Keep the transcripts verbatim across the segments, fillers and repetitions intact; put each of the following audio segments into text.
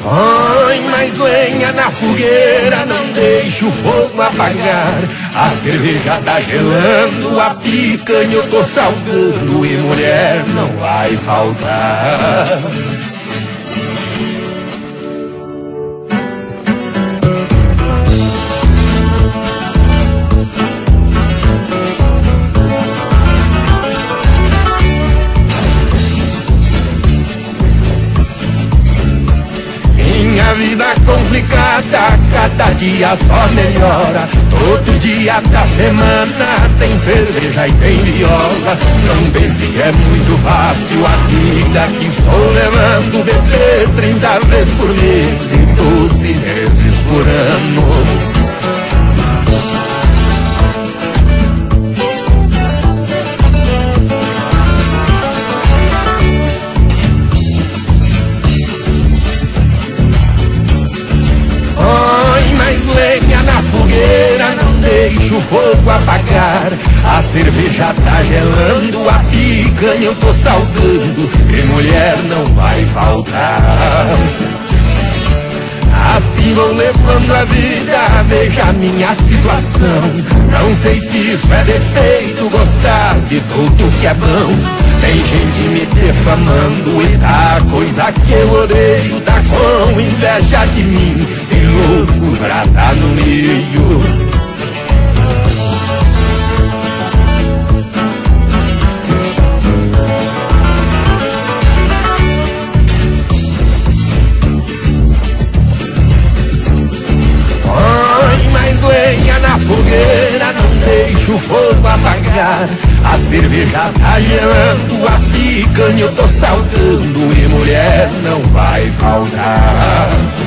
Põe mais lenha na fogueira, não deixe o fogo apagar. A cerveja tá gelando, a picanha eu tô salgando, e mulher não vai faltar. Minha vida complicada, cada dia só melhora. Todo dia da semana tem cerveja e tem viola. Não pense que é muito fácil a vida que estou levando. Beber trinta vezes por mês e doze meses por ano. Lenha na fogueira, não deixe o fogo apagar. A cerveja tá gelando, a picanha eu tô salgando, e mulher não vai faltar. Assim vou levando a vida, veja a minha situação. Não sei se isso é defeito, gostar de tudo que é bom. Tem gente me defamando e tá coisa que eu odeio. Tá com inveja de mim, tem louco pra tá no meio. Lenha na fogueira, não deixe o fogo apagar. A cerveja tá gelando, a picanha eu tô salgando, e mulher não vai faltar.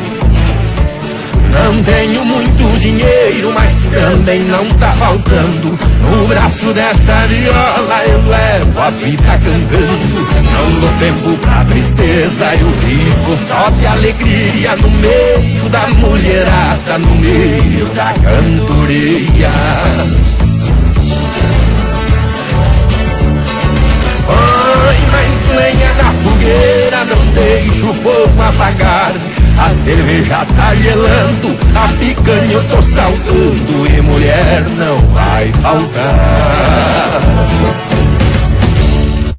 Não tenho muito dinheiro, mas também não tá faltando. No braço dessa viola eu levo a vida cantando. Não dou tempo pra tristeza, eu vivo só de alegria. No meio da mulherada, no meio da cantoria. Põe mais lenha na fogueira, não deixe o fogo apagar. A cerveja tá gelando, a picanha eu tô salgando, e mulher não vai faltar.